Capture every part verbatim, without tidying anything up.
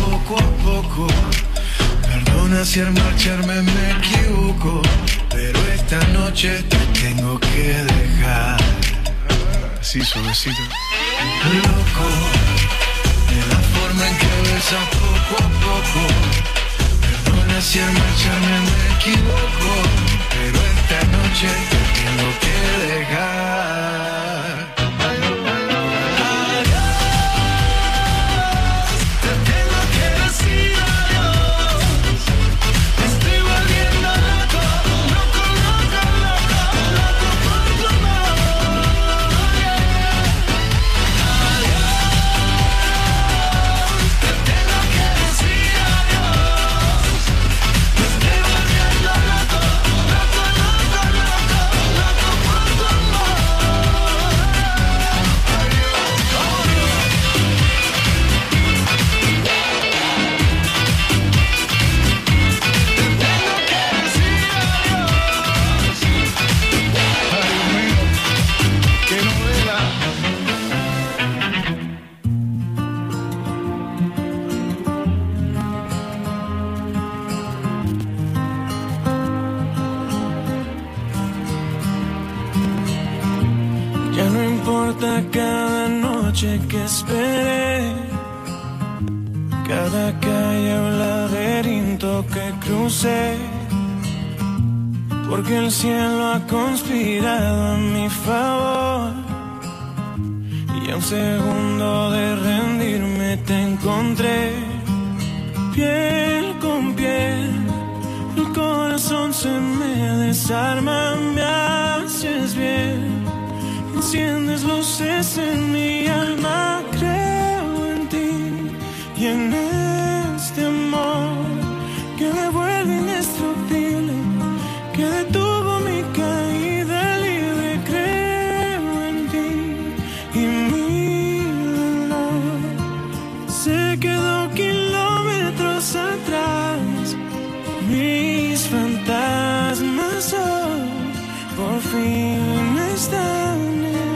poco a poco. Perdona si al marcharme me equivoco, pero esta noche te tengo que dejar. Así suavecito. Loco, de la forma en que besas poco a poco. Perdona si al marcharme me equivoco, pero esta noche te tengo que dejar. Cada noche que esperé, cada calle o laberinto que crucé, porque el cielo ha conspirado a mi favor, y a un segundo de rendirme te encontré, piel con piel, el corazón se me desarma, me haces bien. Enciendes luces en mi alma, creo en ti y en este amor que me vuelve indestructible, que detuvo mi caída libre. Creo en ti y mi dolor se quedó kilómetros atrás. Mis fantasmas hoy por fin están.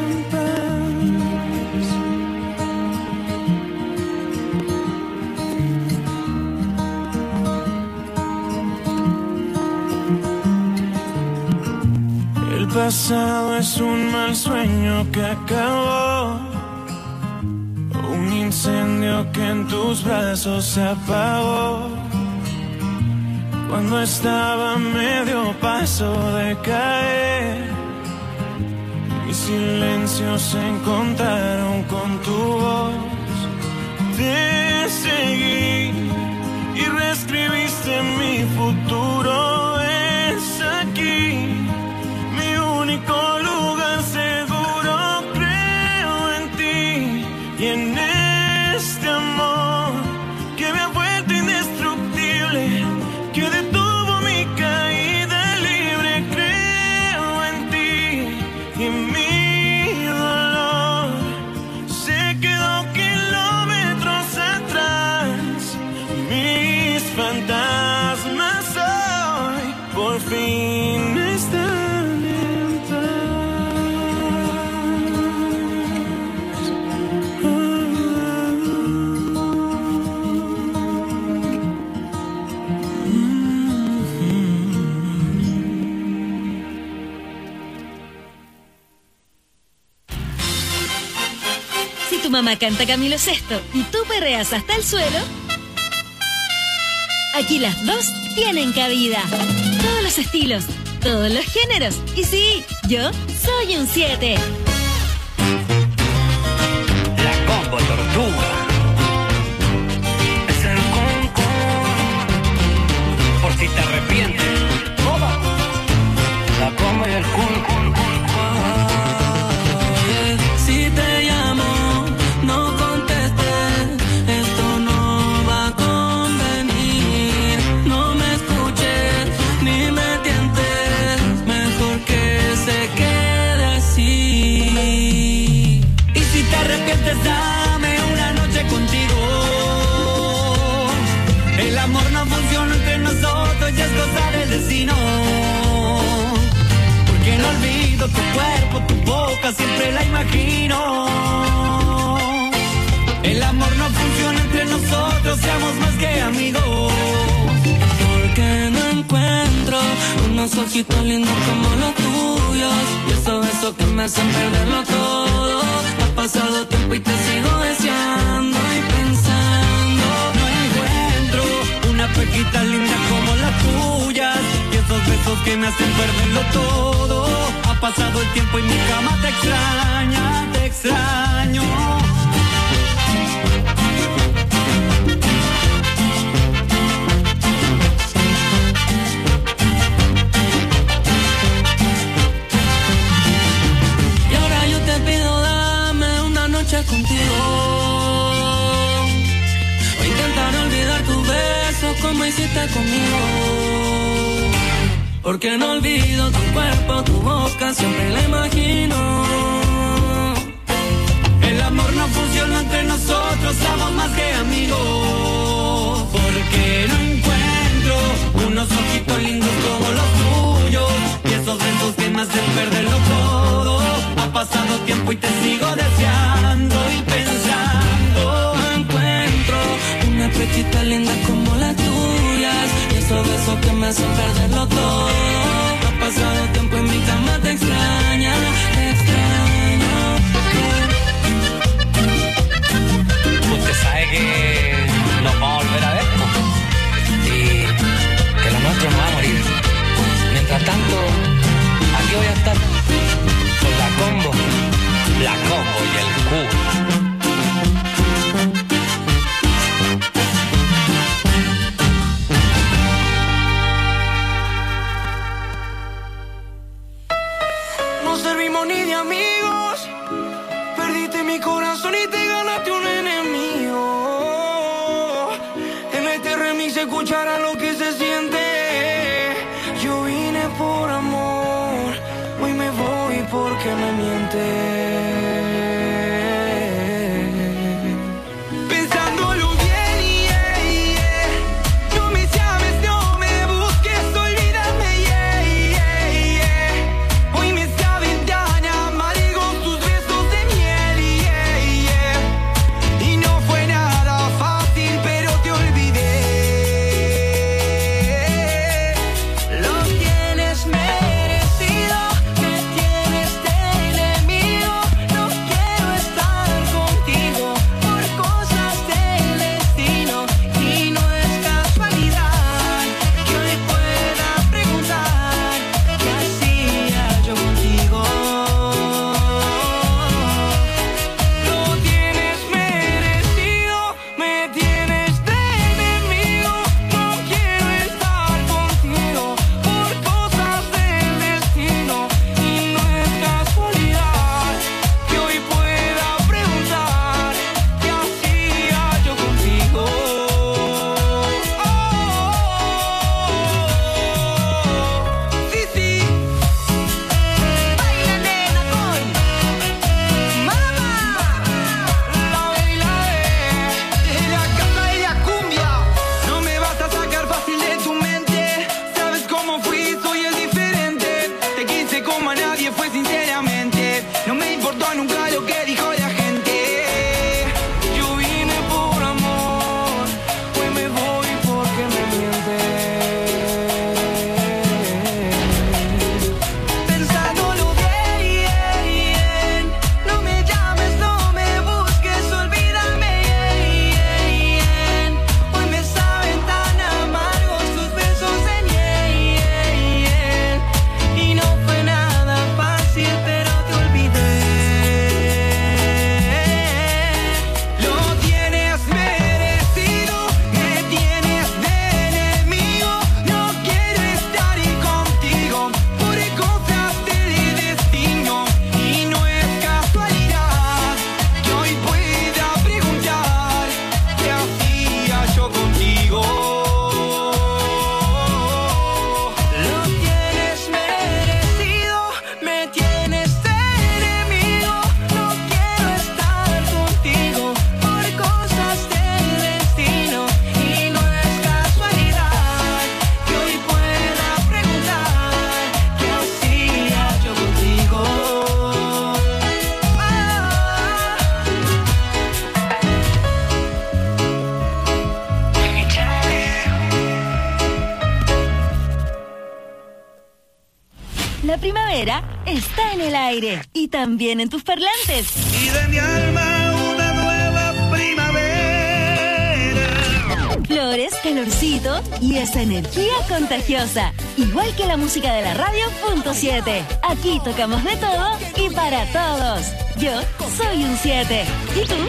El pasado es un mal sueño que acabó, un incendio que en tus brazos se apagó, cuando estaba a medio paso de caer. Mis silencios se encontraron con tu voz, te seguí y reescribiste mi futuro. Es aquí mi único lugar seguro. Creo en ti y en este amor que me ha vuelto indestructible, que detuvo mi caída libre. Creo en ti y mi dolor se quedó kilómetros atrás. Mis fantasmas hoy por fin están en paz. Si tu mamá canta Camilo Sesto y tú perreas hasta el suelo, aquí las dos tienen cabida. Todos los estilos, todos los géneros. Y sí, yo soy un siete. La Combo Tortuga. Es el concón. Por si te arrepientes. La Combo y el concón. Si te llamo, no contestes, esto no va a convenir. No me escuches, ni me tientes, mejor que se quede así. Y si te arrepientes, dame una noche contigo. El amor no funciona entre nosotros y es cosa del destino. Porque no olvido tu cuerpo, tu boca, siempre la imagino. El amor no funciona entre nosotros, seamos más unos ojitos lindos como los tuyos y esos besos que me hacen perderlo todo. Ha pasado tiempo y te sigo deseando y pensando. No encuentro una pequita linda como las tuyas y esos besos que me hacen perderlo todo. Ha pasado el tiempo y mi cama te extraña, te extraño. Contigo o intentar olvidar tus besos como hiciste conmigo, porque no olvido tu cuerpo, tu boca, siempre la imagino. El amor no funciona entre nosotros, somos más que amigos, porque no encuentro unos ojitos lindos como los tuyos y esos besos que me hacen perderlo todo. Ha pasado tiempo y te sigo deseando y pensando. Encuentro una pechita linda como las tuyas y esos besos que me hacen perderlo todo. Ha pasado tiempo y mi cama te extraña, te extraño. Usted sabe que nos vamos a volver a ver, ¿no? Y que lo nuestro no va a morir. Mientras tanto, aquí voy a estar con la combo, la combo y el Q. No servimos ni de amigos, perdiste mi corazón y te ganaste un enemigo. En este remix se escuchará lo que se siente. Yo vine por amor, hoy me voy porque me mientes. Yeah. La primavera está en el aire y también en tus parlantes. Y de mi alma una nueva primavera. Flores, calorcito y esa energía contagiosa. Igual que la música de la radio punto siete. Aquí tocamos de todo y para todos. Yo soy un siete. ¿Y tú?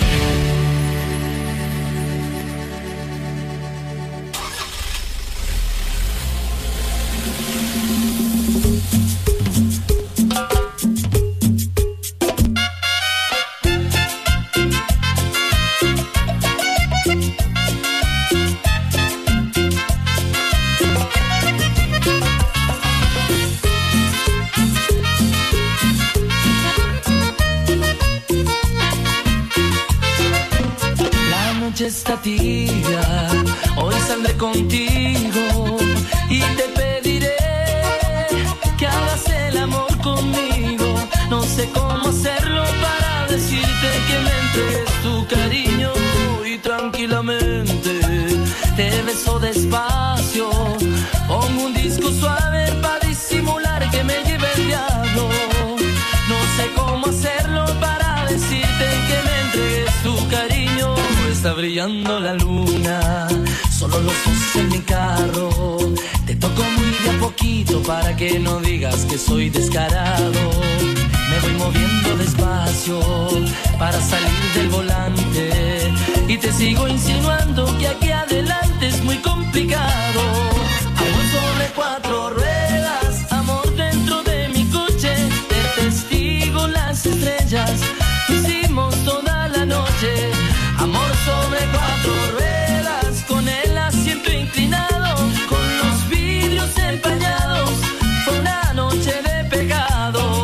Está tibia, hoy saldré contigo y te pediré que hagas el amor conmigo. No sé cómo hacerlo para decirte que me entregues tu cariño y tranquilamente te beso despacio. Pongo un disco suave para disimular que me lleve el diablo. No sé cómo hacerlo para decirte que me entregues tu cariño. Está brillando la luna, solo los dos en mi carro. Te toco muy de a poquito para que no digas que soy descarado. Me voy moviendo despacio para salir del volante y te sigo insinuando que aquí adelante es muy complicado. Amor sobre cuatro ruedas, amor dentro de mi coche. Te testigo las estrellas, lo hicimos toda la noche. Amor sobre cuatro ruedas, con el asiento inclinado, con los vidrios empañados, fue una noche de pecado.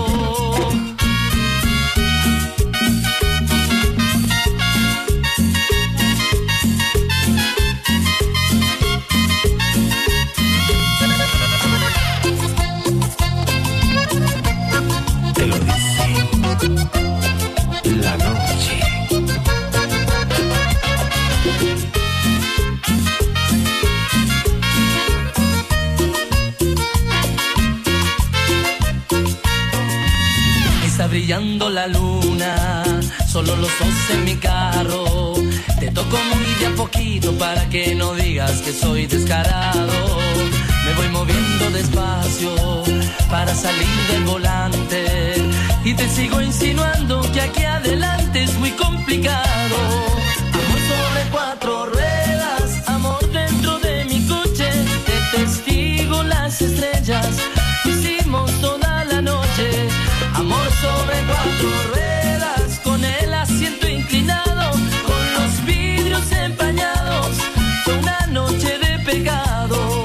Te lo dice la noche. Está brillando la luna, solo los dos en mi carro. Te toco muy de a poquito para que no digas que soy descarado. Me voy moviendo despacio para salir del volante y te sigo insinuando que aquí adelante es muy complicado. Amor sobre cuatro ruedas, amor dentro de mi coche. Te testigo las estrellas, lo hicimos toda la noche. Amor sobre cuatro ruedas, con el asiento inclinado, con los vidrios empañados, fue una noche de pecado.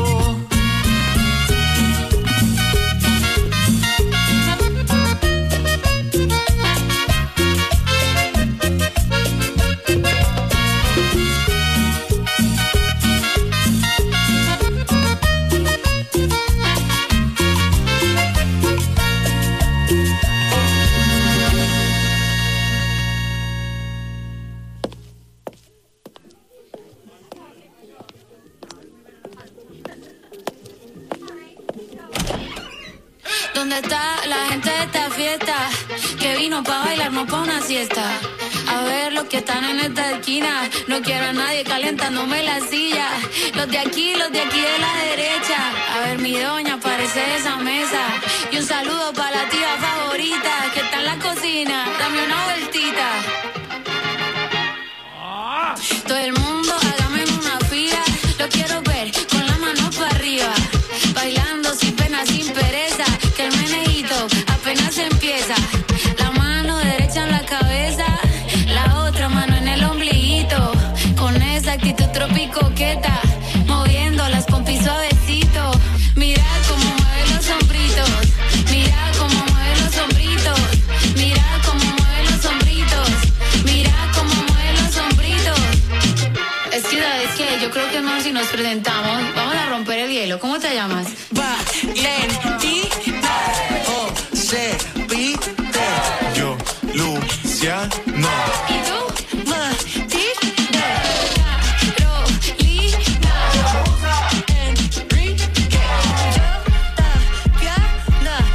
¿Dónde está la gente de esta fiesta? Que vino pa' bailar, no pa' una siesta. A ver los que están en esta esquina. No quiero a nadie calentándome la silla. Los de aquí, los de aquí de la derecha. A ver mi doña, aparece de esa mesa. Y un saludo pa' la tía favorita que está en la cocina. Dame una vueltita. Todo el mundo hágame en una fila. Lo quiero ver con la mano para arriba. Bailando sin pena, sin pereza. Que el meneíto apenas empieza. La mano derecha en la cabeza, la otra mano en el ombliguito. Con esa actitud tropicoqueta, moviendo las pompis suavecito. Mira cómo mueve los hombritos. Mira cómo mueve los hombritos. Mira cómo mueve los hombritos. Mira cómo mueve los hombritos. Es que, ¿sabes qué? Yo creo que no, si nos presentamos, vamos a romper el hielo. ¿Cómo te llamas? Valentina José Pite. Yo, Luciano. ¿Y tú? Martina. Carolina. Enrique. Yo, Tatiana.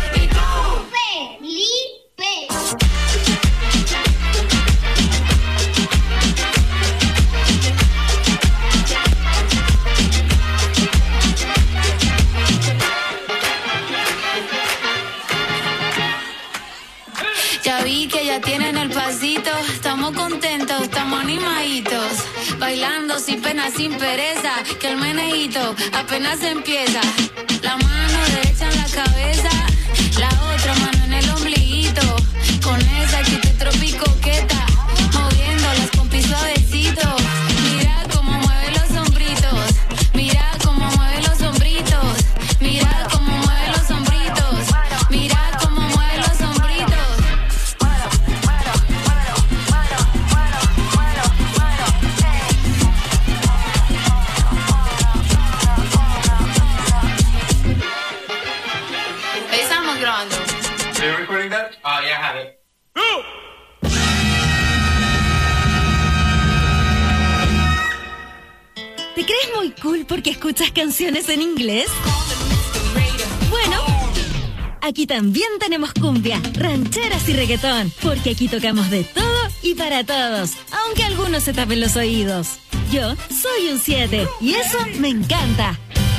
contentos, estamos animaditos, bailando sin pena, sin pereza, que el meneíto apenas empieza. La mano derecha en la cabeza, la otra mano en el ombliguito, con esa actitud tropicoqueta, moviendo las pompis suavecito. Mira cómo mueve los hombritos, mira cómo mueve los hombritos, mira cómo mueve los hombritos, mira cómo mueve los hombritos. Ahí estamos grabando. Are you recording that? Oh, yeah, I have it. ¿Te crees muy cool porque escuchas canciones en inglés? Bueno, aquí también tenemos cumbia, rancheras y reggaetón, porque aquí tocamos de todo y para todos, aunque algunos se tapen los oídos. Yo soy un siete y eso me encanta.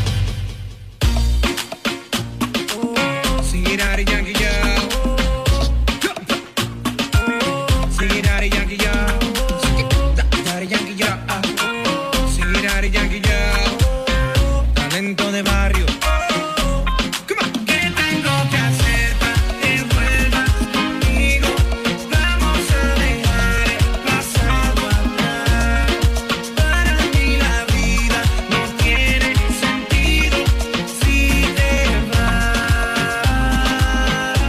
Talento de barrio. ¿Qué tengo que hacer para que vuelvas conmigo? Vamos a dejar el pasado atrás. Para mí la vida no tiene sentido si te vas.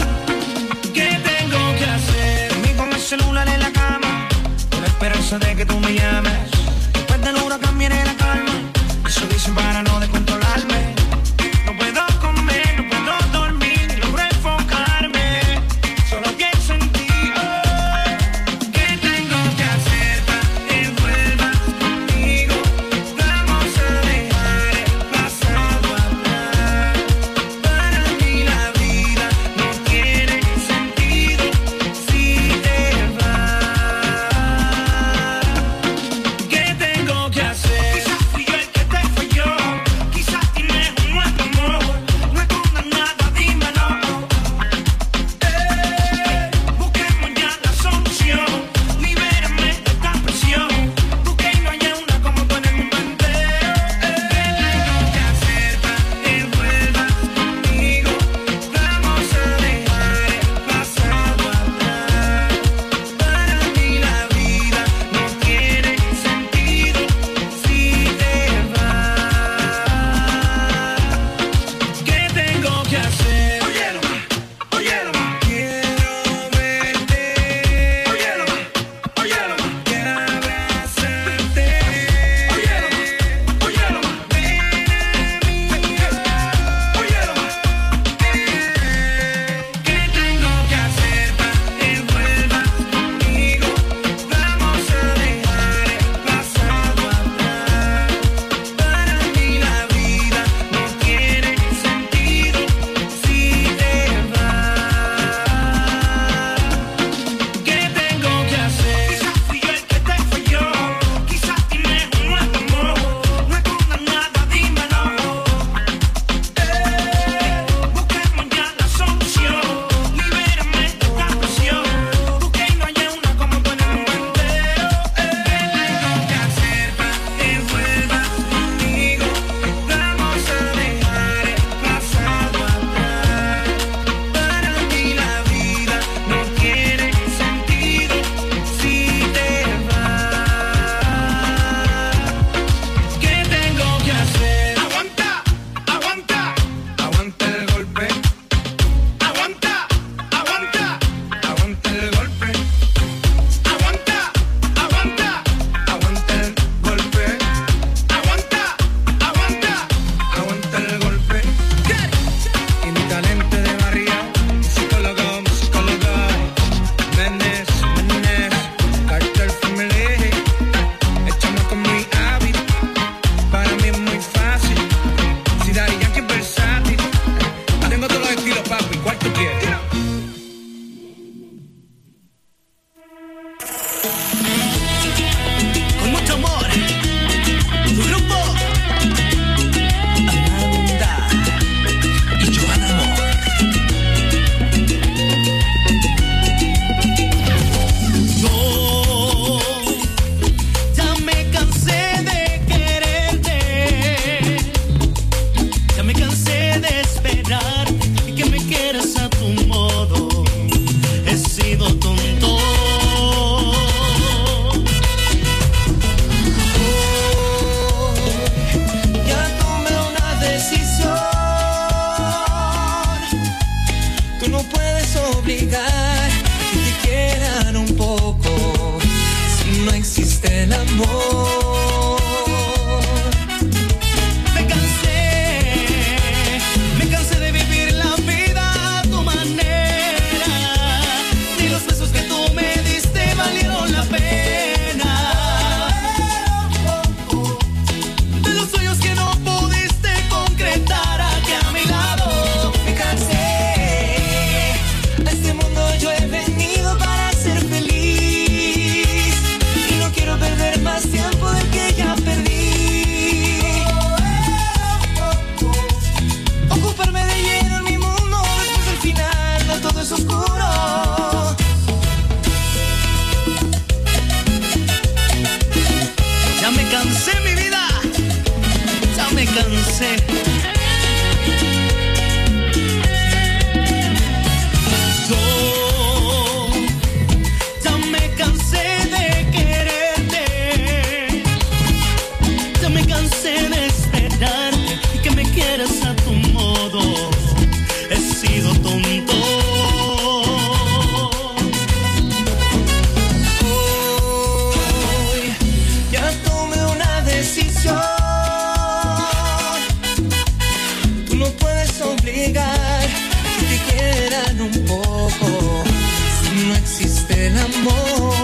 en esperarte y que me quieras a tu modo. He sido tonto. Hoy ya tomé una decisión. Tú no puedes obligar que te quieran un poco si no existe el amor.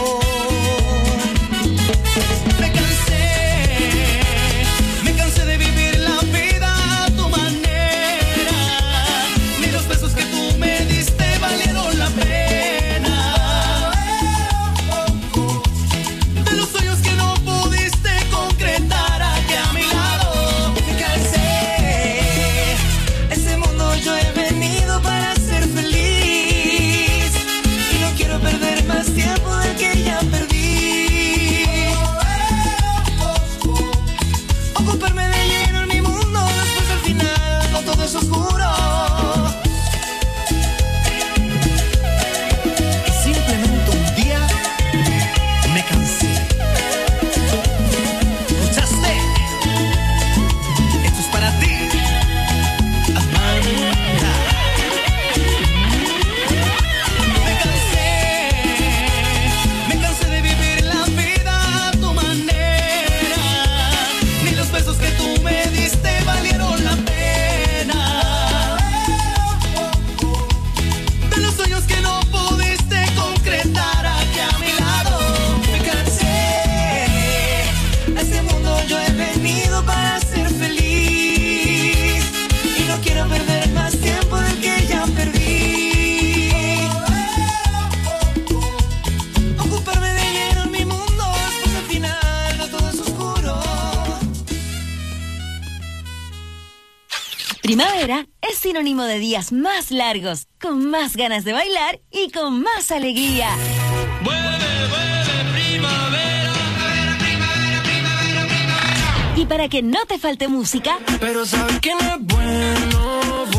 Primavera es sinónimo de días más largos, con más ganas de bailar y con más alegría. Vuelve, vuelve, primavera. Primavera, primavera, primavera. Y para que no te falte música, pero sabes que no es bueno,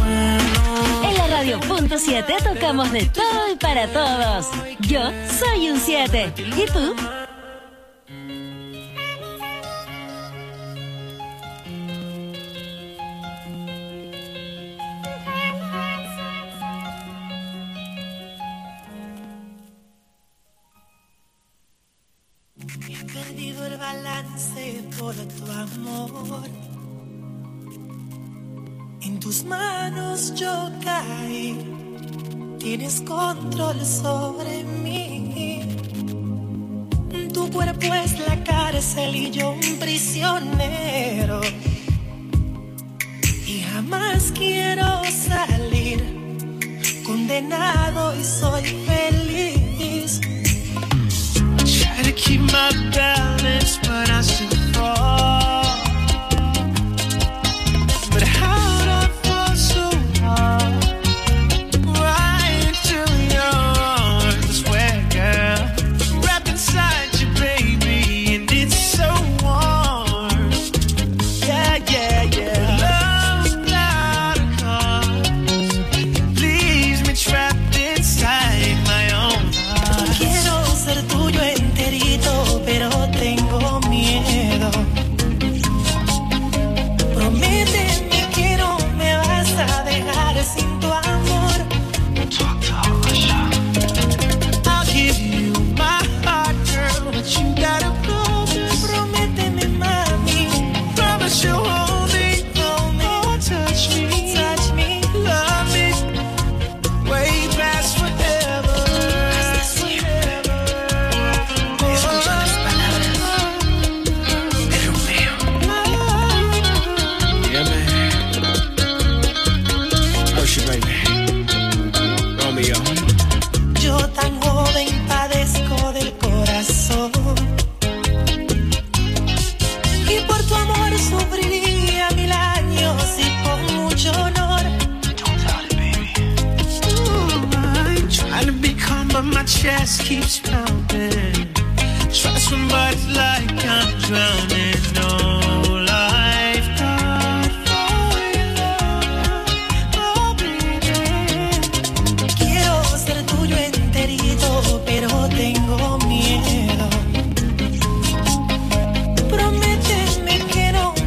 bueno. En la radio punto siete tocamos de todo y para todos. Yo soy un siete. ¿Y tú? He perdido el balance por tu amor. En tus manos yo caí. Tienes control sobre mí. Tu cuerpo es la cárcel y yo un prisionero. Y jamás quiero salir. Condenado y soy feliz. Try to keep my balance, but I still fall. But how'd I fall so hard? Right into your arms, where, girl? Wrapped inside you, baby, and it's so warm. Yeah, yeah, yeah. Love's not a cause, leaves me trapped inside my own heart. Quiero ser tuyo enterito, pero tengo miedo. Prométeme que no me vas a dejar sin tu amor. I'll give you my heart, girl, but you gotta promise. Prométeme, mami. Promise you'll hold me, hold me, oh, touch me, touch me, love me, way past forever. Escucha las palabras de Romeo. Yeah, man. Ocean, baby. Romeo. Yo tan joven padezco del corazón. Y por tu amor sufriría mil años y con mucho honor. I'm trying to be calm, but my chest keeps pounding. Trust when but it's like I'm drowning. No lifeguard for your love, oh baby. Quiero ser tuyo enterito, pero tengo miedo. Prométeme que no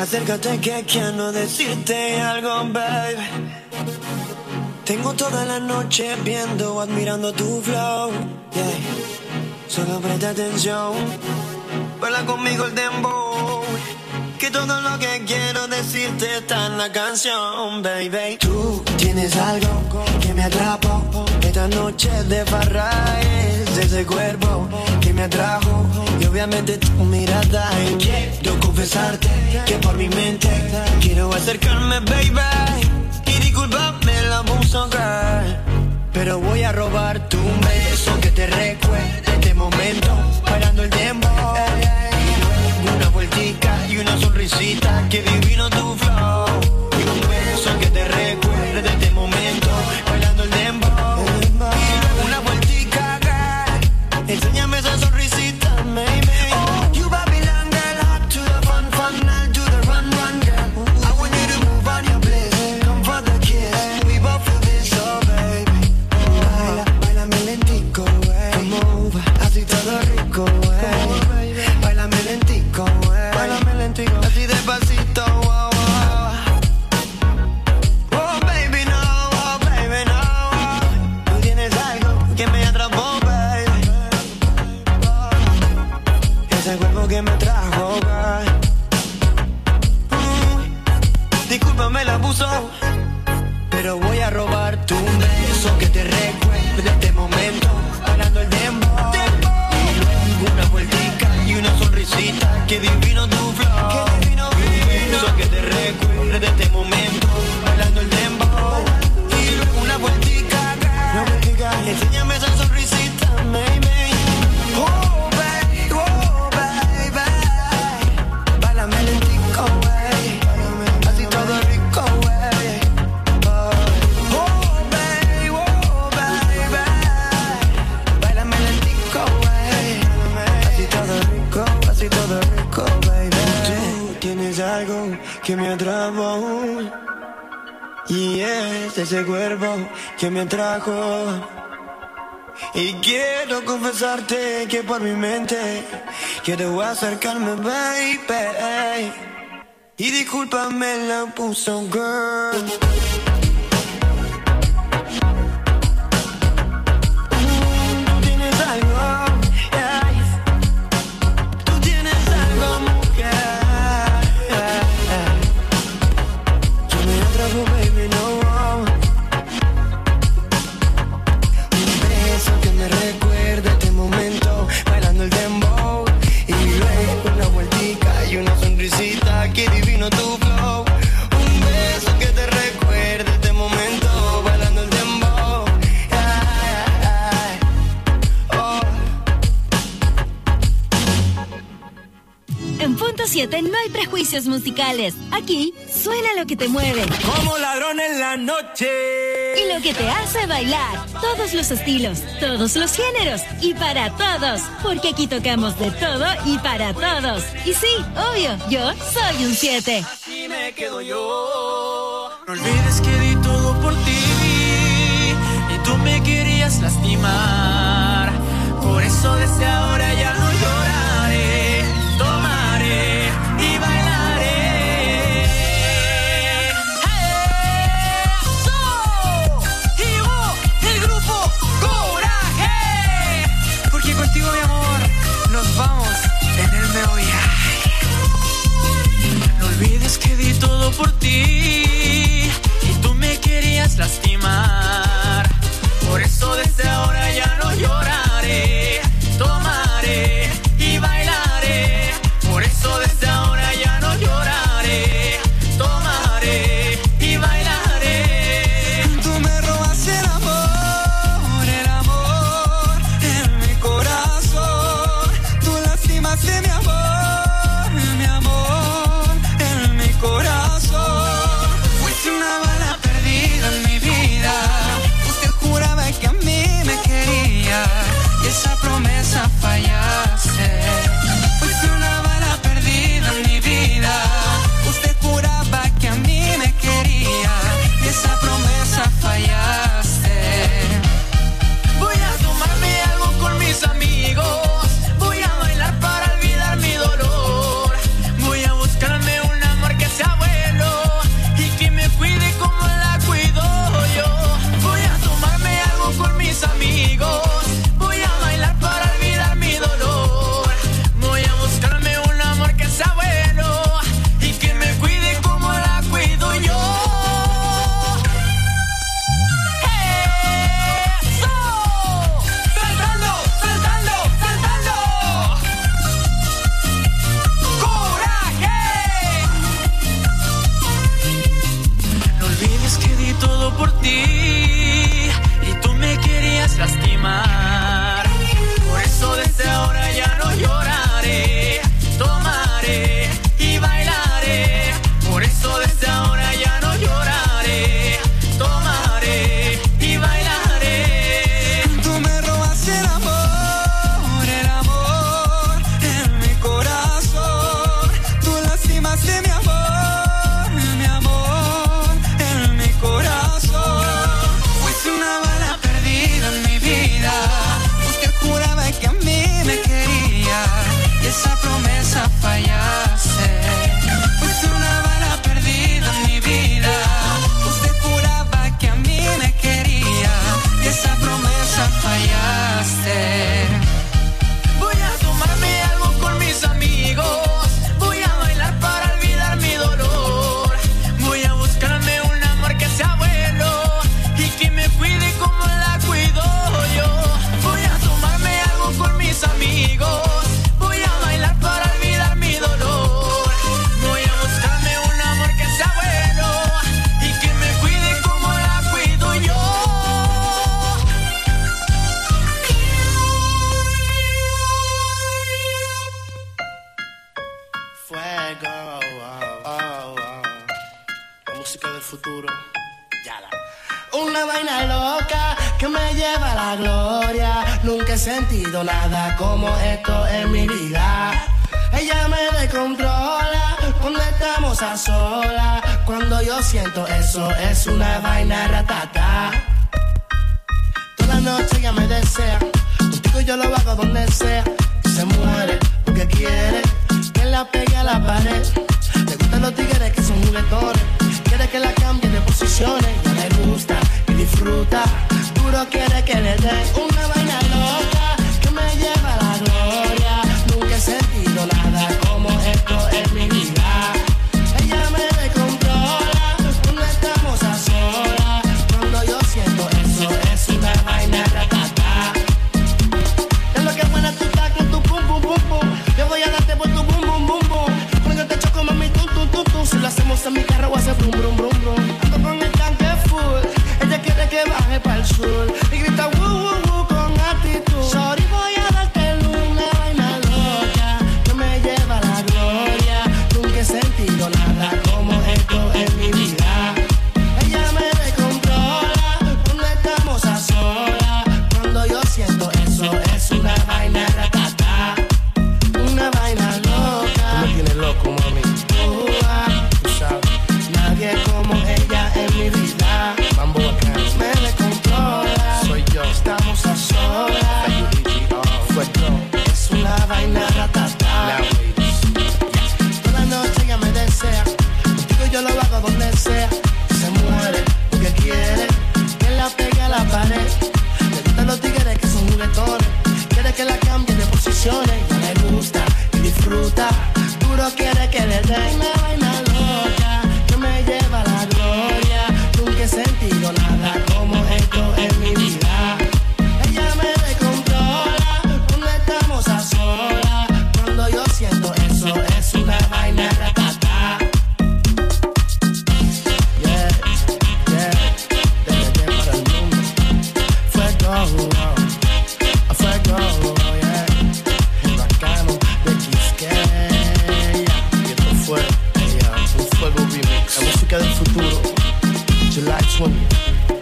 Acércate que quiero decirte algo, baby. Tengo toda la noche viendo, admirando tu flow, yeah. Solo presta atención, baila conmigo el dembow, que todo lo que quiero decirte está en la canción, baby. Tú tienes algo que me atrapó, esta noche de farra es ese cuerpo que me atrajo, y obviamente tu mirada. Y quiero confesarte que por mi mente quiero acercarme, baby, y disculpame el abuso, girl, pero voy a robar tu beso que te recuerde este momento, bailando el tiempo, una vueltica y una sonrisita, que divino tu flow, y un beso que te recuerde de este momento, bailando el dembow, y luego una vueltica, girl, enséñame esa sonrisita, baby. Oh, you Babylon girl, hot to the fun, fun, I'll do the run, run, girl. I want you to move on your bliss, come for the kiss, we both feel this, oh baby. Baila, bailame lentico, wey, move, así todo rico, wey. Bailame lentico, wey, bailame lentico, así despacito, wow, wow. Oh baby, no, oh baby, no. Tú tienes algo que me atrapó, baby. Ese cuerpo que me trajo, baby. Mm, discúlpame el abuso, pero voy a robar tu beso que te recuerde este momento, bailando el dembow, y luego una vueltica y una sonrisita, que divino tu flow, que divino, un beso que te recuerde de este momento, bailando el dembow, y luego una vueltica, girl, enséñame esa sonrisita, baby. Oh baby, oh baby, bailame lentico, wey, así todo rico, wey. Oh baby, oh baby, bailame lentico, wey, así todo rico, así todo rico, baby. Tú tienes algo que me atrapó, y es ese cuerpo que me atrajo, y quiero confesarte que por mi mente quiero acercarme, baby, y discúlpame la puso, girl. Tú tienes algo, yeah. Tú tienes algo, mujer, yeah. Que me atrajo, baby, no. Un beso que me recuerda este momento, bailando el dembow, y luego una vueltica y una sonrisita, que divino tu flow. Un beso que te recuerde este momento, bailando el dembow, yeah, oh. En Punto siete no hay prejuicios musicales. Aquí suena lo que te mueve Como ladrón en la noche. y lo que te hace bailar. Todos los estilos, todos los géneros y para todos. Porque aquí tocamos de todo y para todos. Y sí, obvio, yo soy un siete. Así me quedo yo. No olvides que di todo por ti y tú me querías lastimar. Por eso desde ahora ya no lloraré, tomaré y bailaré. ¡Eso! Llegó el grupo Coraje. Porque contigo, mi amor, nos vamos en el me voy a. No olvides que di todo por ti y tú me vaina loca que me lleva a la gloria. Nunca he sentido nada como esto en mi vida. Ella me descontrola cuando estamos a solas. Cuando yo siento eso es una vaina ratata. Toda la noche ella me desea, contigo yo lo hago donde sea. Se muere porque quiere que la pegue a la pared. Le gustan los tigres que son juguetones, quiere que la cambie de posiciones. No le gusta y disfruta, duro quiere que le dé una vaina loca que me lleva a la gloria. Nunca he sentido nada como esto en mi vida. Ella me descontrola cuando estamos a solas. Cuando yo siento eso es una vaina ratata. Es lo que buena tú estás con tu pum pum pum pum. Yo voy a darte por tu bum bum bum bum. Cuando te choco mami tum tum tum tum. Si lo hacemos en mi carro voy a hacer brum brum brum brum. Ando con el tanque full, ella quiere que baje para el sur y grita woo woo woo con actitud. Sorry, voy a darte una vaina loca que me lleva a la gloria. Nunca he sentido nada como esto en mi vida. Ella me descontrola cuando estamos a solas. Cuando yo siento eso es una vaina ratata. Una vaina loca. Tú me tienes loco, mami. Uh, ah, tú sabes, nadie como ella en mi vida. Mambo bacán. Me descontrola, soy yo. Estamos a solas. Es una vaina ratata. Toda la noche ella me desea, contigo yo lo hago donde sea. Se muere porque quiere que la pegue a la pared. Le gustan los tigres que son juguetones, quiere que la cambie de posiciones. No le gusta y disfruta, duro quiere que le dé una vaina loca que me lleva a la gloria. Nunca he sentido nada como esto en mi vida. Ella me descontrola cuando estamos a solas. Cuando yo siento eso es una vaina ratata. Yeah, yeah, desde para el mundo. Fuego, oh, fuego, oh, yeah. El bacano de Quisqueya. Y esto fue, yeah, un fuego remix. La música del futuro, July twentieth.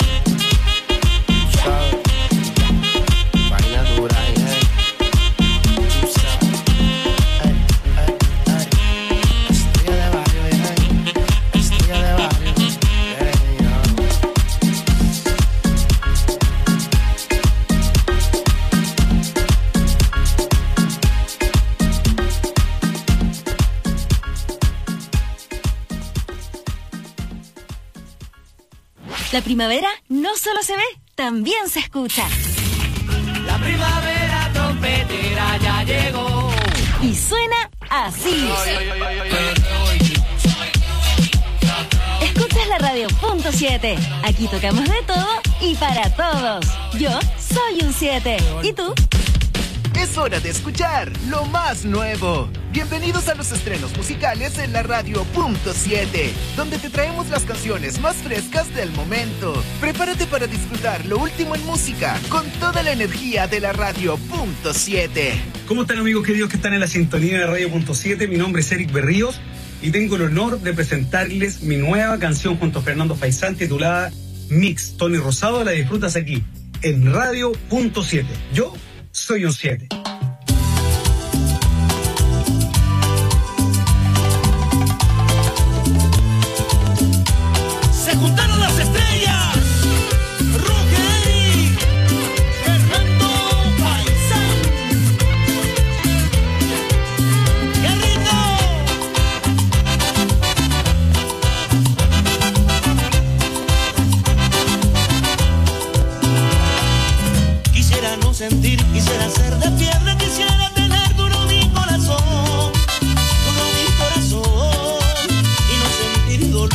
¿Sabes? Vaina dura, yeah. Tú sabes. Ay, ay, ay. Estrella de barrio, yeah. Estrella de barrio, yeah, yeah. La primavera no solo se ve, también se escucha. La primavera trompetera ya llegó. Y suena así. Escuchas la radio punto siete. Aquí tocamos de todo y para todos. Yo soy un siete. ¿Y tú? Es hora de escuchar lo más nuevo. Bienvenidos a los estrenos musicales en la radio punto siete, donde te traemos las canciones más frescas del momento. Prepárate para disfrutar lo último en música con toda la energía de la radio punto siete. ¿Cómo están, amigos queridos que están en la sintonía de radio punto siete? Mi nombre es Eric Berríos y tengo el honor de presentarles mi nueva canción junto a Fernando Faisán titulada Mix. Tony Rosado, la disfrutas aquí en radio punto siete. Yo soy un siete. Se juntaron las estrellas. Roger, Fernando Faisán. ¡Qué rico! Quisiera no sentir, quisiera ser de piedra, quisiera tener duro mi corazón, duro mi corazón y no sentir dolor.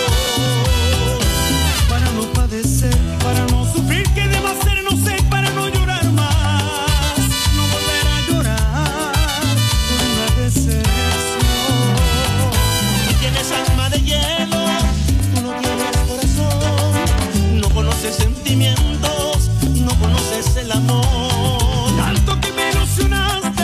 Para no padecer, para no sufrir, ¿qué debo hacer? No sé, para no llorar más, no volver a llorar por una decepción. Tú tienes alma de hielo, tú no tienes corazón, no conoces sentimientos, no conoces el amor. Tanto que me ilusionaste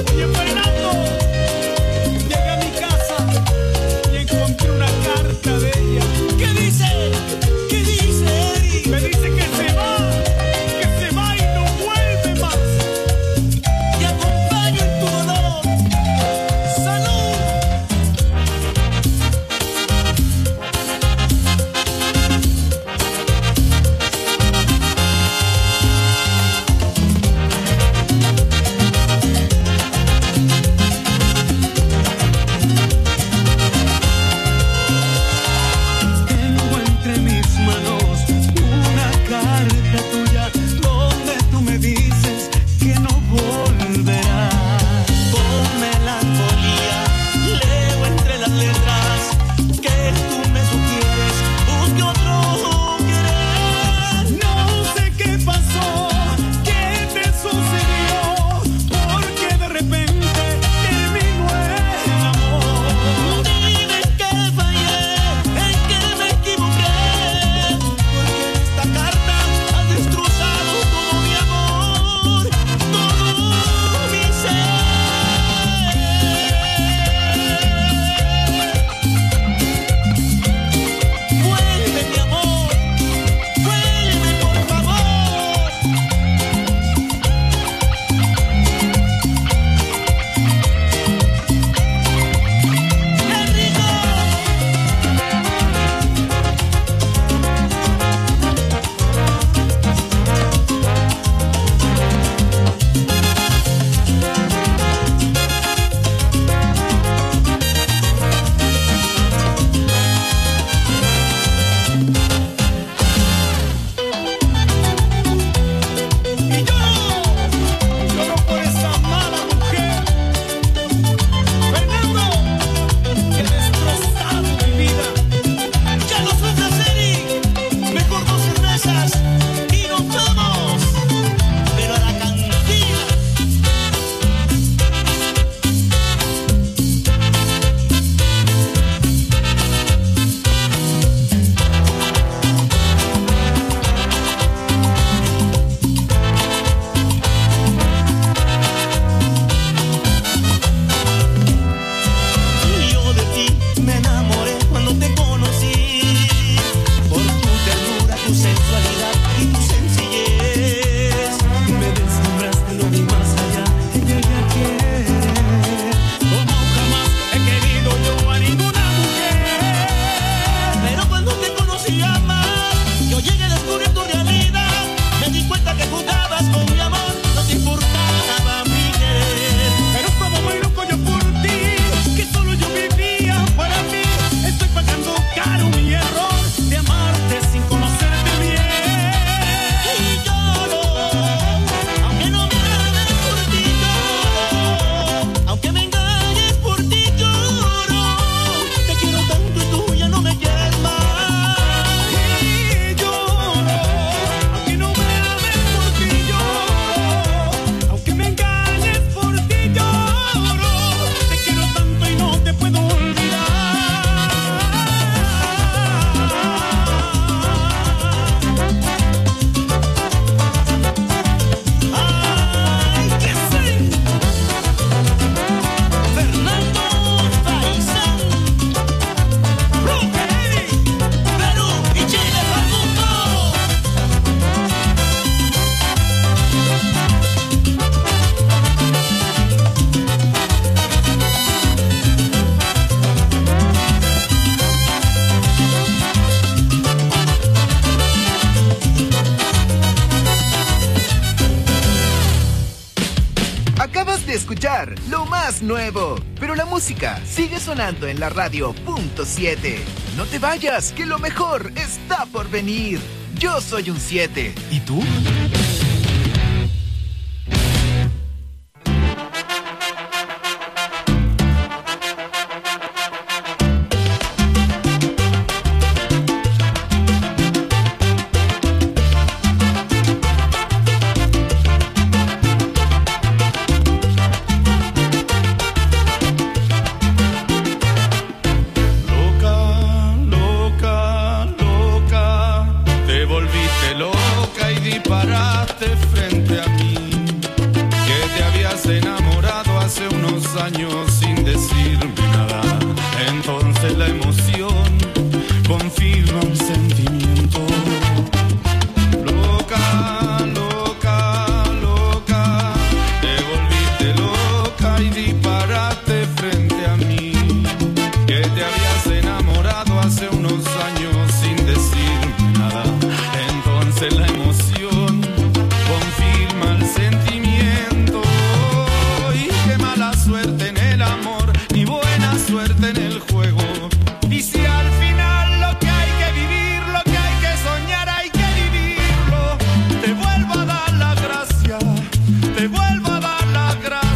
Oye, Fernando, llegué a mi casa y encontré una carta de ella. ¿Qué dice? ¿Qué dice, Eric? Me dice que se va, que se va y no vuelve más. Te acompaño en tu dolor. ¡Salud! Tengo entre mis manos una carta tuya donde tú me dices que no volverás. Con melancolía leo entre las letras que tú me sugieres busque otro querer. No sé qué pasó, qué te sucedió, porque de repente terminó el amor. Dime en qué fallé, en qué me equivoqué, porque en esta carta has destrozado todo mi amor, todo mi ser. Vuelve, mi amor, vuelve, por favor. Y lloro, lloro por esa mala mujer. Fernando, que destrozado mi vida. Ya no sufras, Eric. Mejor dos cervezas y nos vamos, pero a la cantina. Yo de ti me enamoré cuando te conocí, por tu ternura, tu sensualidad y tu sencillez. Me deslumbraste, no vi más allá y llegué a querer como jamás he querido yo a ninguna mujer. Pero cuando te conocí a más, yo llegué a descubrir tu realidad. Me di cuenta que jugabas con mi amor, no te importaba mi querer. Pero estaba muy loco yo por ti, que solo yo vivía para mí. Estoy pagando caro mi error de amarte sin conocerte bien. Y lloro, aunque no me ames por ti lloro, aunque me engañes por ti lloro. Te quiero tanto y tú ya no me quieres más. Y lloro, aunque no me ames por ti lloro, aunque me engañes por ti lloro. Te quiero tanto y no te puedo olvidar. Ay, que sí. Fernando Faisán, Rockeri, Perú y Chile, Facundo. Acabas de escuchar lo más nuevo, pero la música sigue sonando en la radio punto siete. No te vayas, que lo mejor está por venir. Yo soy un siete. ¿Y tú? Loca y disparada. años sin decirme nada. Entonces la emoción confirma un sentimiento. Loca, loca, loca, te volviste loca y disparaste frente a mí. Que te habías enamorado hace unos años sin decirme nada. Entonces la emoción confirma el sentimiento. Y qué mala suerte en el amor, ni buena suerte en el juego. Y si al final lo que hay que vivir, lo que hay que soñar, hay que vivirlo, te vuelvo a dar la gracia, te vuelvo a dar la gracia.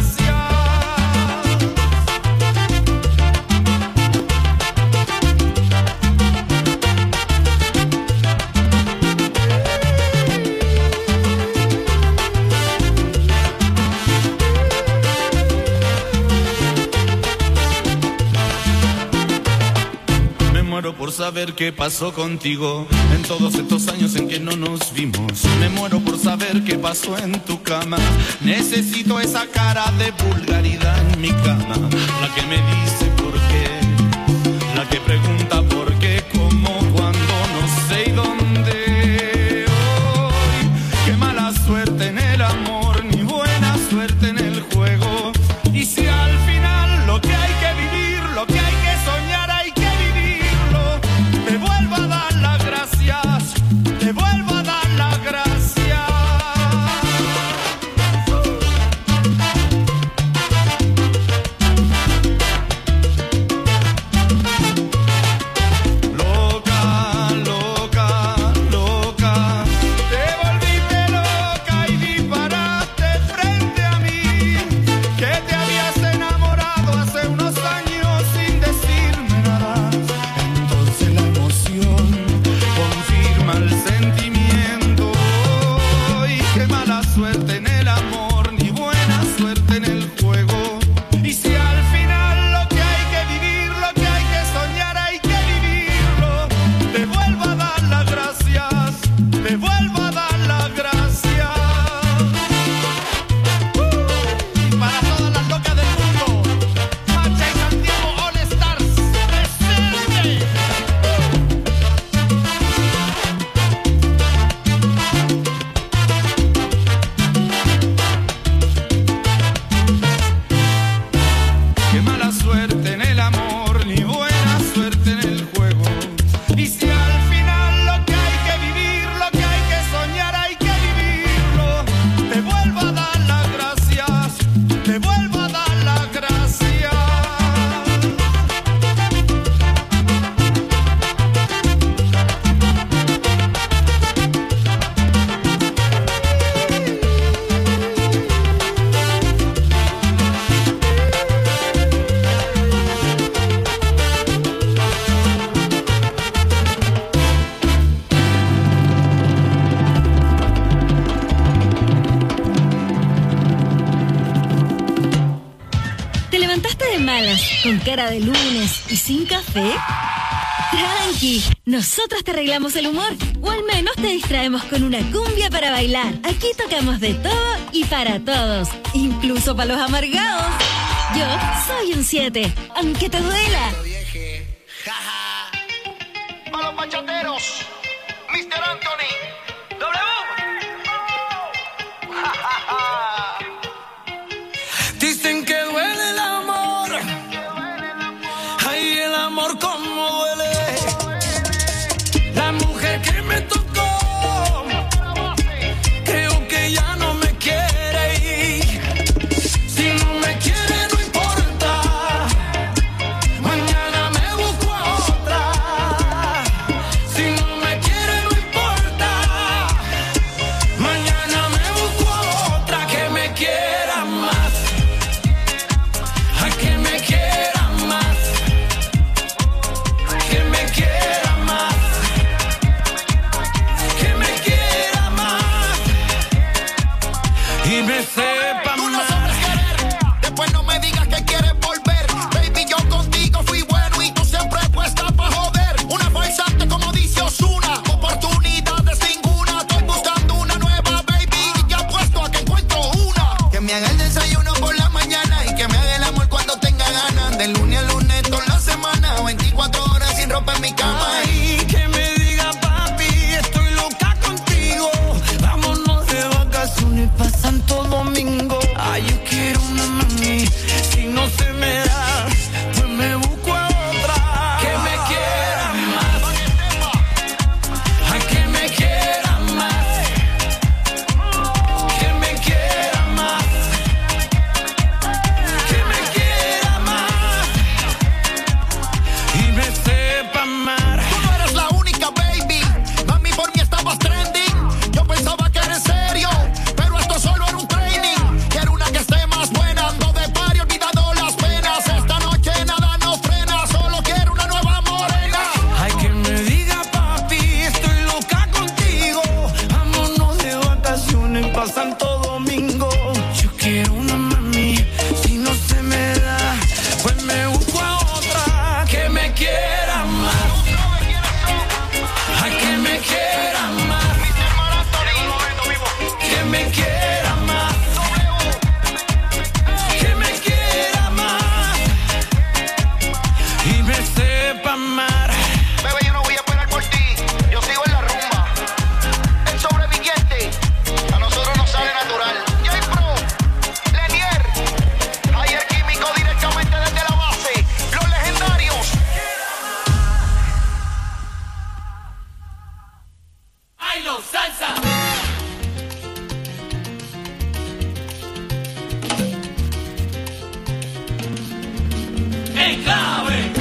Me muero por saber qué pasó contigo en todos estos años en que no nos vimos. Me muero por saber qué pasó en tu cama. Necesito esa cara de vulgaridad en mi cama. La que me dice por qué, la que pregunta por qué, cómo, cuándo, no sé y dónde. Hoy, qué mala suerte en el amor, ni buena suerte en el juego. Y si al final lo que hay que vivir, lo que hay que soñar, hay que te vuelvo a dar las gracias, te vuelvo a dar las gracias. Loca, loca, loca, te volviste loca y disparaste frente a mí. Que te habías enamorado hace unos años sin decirme nada. Entonces la emoción confirma el sentimiento. Y qué mala suerte en el amor, ni buena suerte en el juego. Y si al final lo que hay que vivir, lo que hay que soñar, hay que vivirlo, te vuelvo a dar las gracias, te vuelvo a dar las gracias. Uh, y para todas las locas del mundo, Macha y Santiago All Stars, presente. Qué mala suerte en el amor, ni buena suerte en el juego. Y si al final lo que hay que vivir, lo que hay que soñar, hay que vivirlo, te vuelvo a dar las gracias, te vuelvo a dar las gracias. ¿Te levantaste de malas, con cara de lunes y sin café? Tranqui, nosotros te arreglamos el humor, o al menos te distraemos con una cumbia para bailar. Aquí tocamos de todo y para todos, incluso para los amargados. Yo soy un siete, aunque te duela. A los bachateros, mister Anthony, W. Dicen que duele el amor. Ay, el amor como duele. La mujer que me tocó, creo que ya no me quiere ir. Si no me quiere, no importa. Mañana en clave.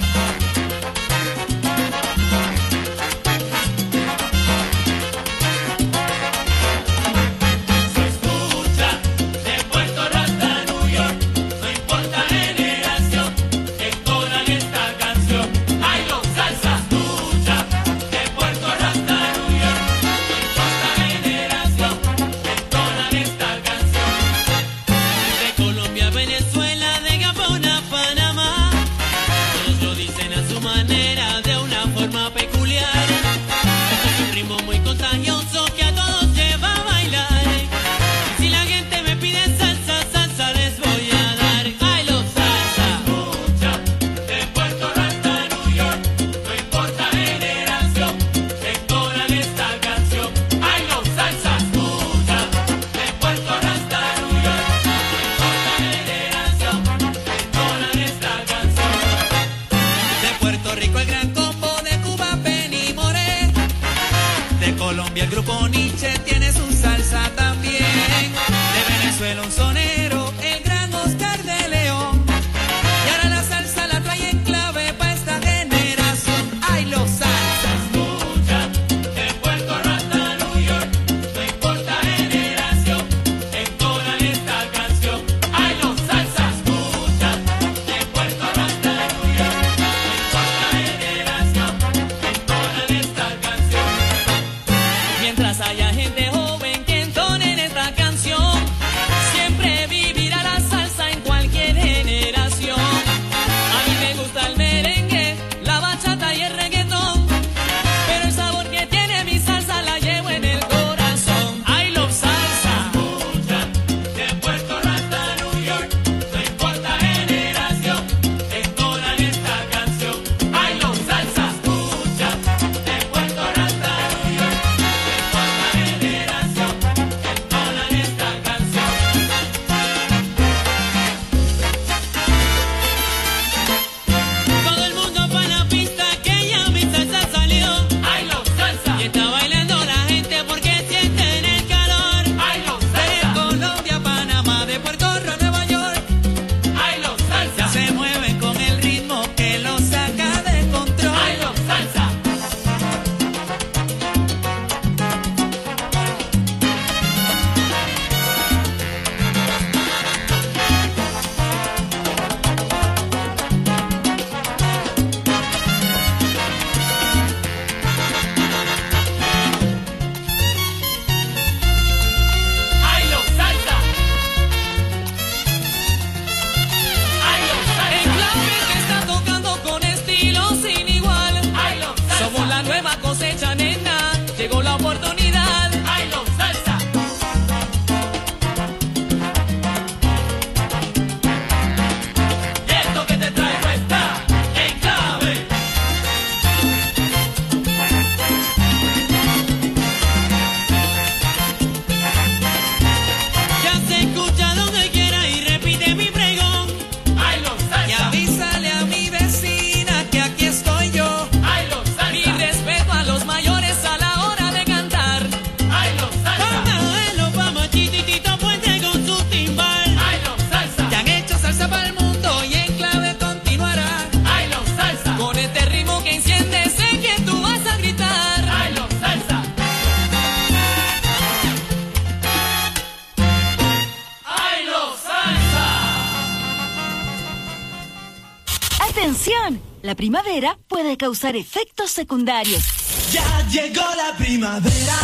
¡Atención! La primavera puede causar efectos secundarios. Ya llegó la primavera.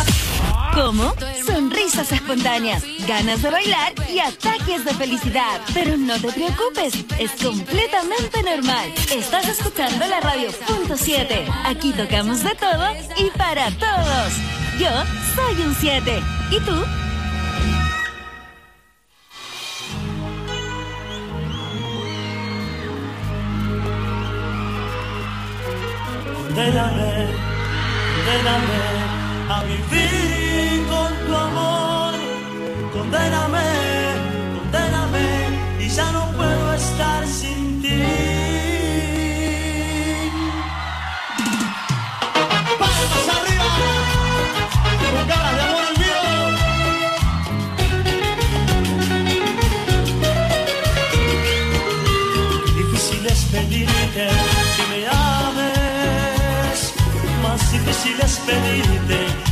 Como sonrisas espontáneas, ganas de bailar y ataques de felicidad. Pero no te preocupes, es completamente normal. Estás escuchando la radio punto siete. Aquí tocamos de todo y para todos. Yo soy un siete. ¿Y tú? Condename, condename a vivir con tu amor. Condéname, condéname y ya no puedo estar sin ti. ¡Palmas arriba! Con ganas de amor olvido. Difícil es pedir decirte que me ames, más difícil es pedirte